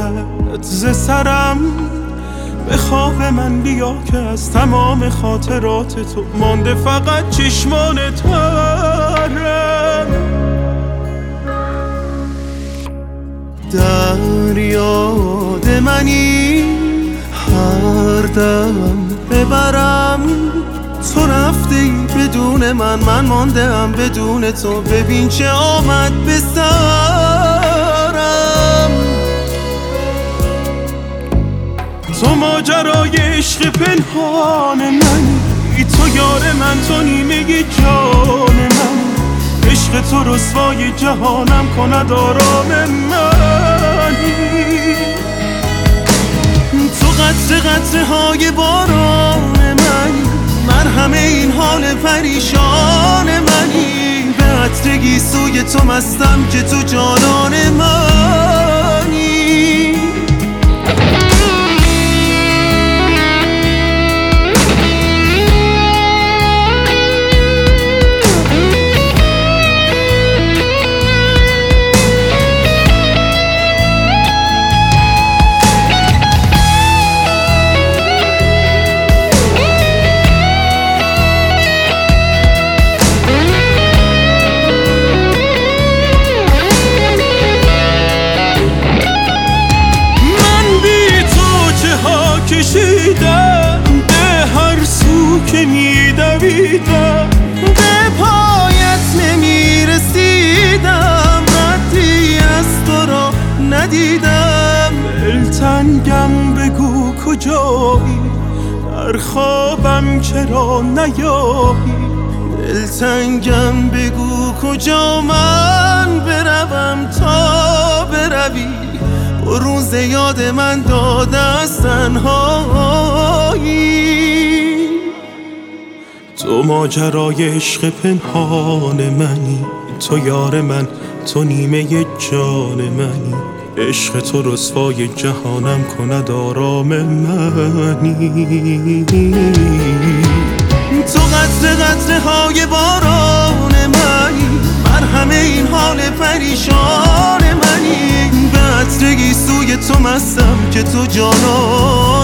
باید ز سرم به خواب من بیا که از تمام خاطرات تو مانده فقط چشمان ترم. در یاد منی هر دم ببرم، تو رفته ای بدون من مانده ام بدون تو. ببین چه آمد به سرم، تو ماجرای عشق پنهان منی، تو یار من، تو نیمه جان من. عشق تو رسوای جهانم کند آرام منی، تو قطره قطره های باران منی، مرهم این حال پریشان منی. به عطر گیسوی تو مستم که تو جانان منی. کشیدم به هر سو که میدویدم، به پایت نمیرسیدم، ردی از تو را ندیدم. دلتنگم بگو کجایی، در خوابم چرا نیایی. دلتنگم بگو کجا من بروم تا بروی، روز یاد من داده از تنهایی. تو ماجرای عشق پنهان منی، تو یار من، تو نیمه جان منی. عشق تو رسوای جهانم کند آرام منی، تو قطره قطره های باران منی، مرهم این حال پریشان منی. به عطر گیسوی تو مستم که تو جانان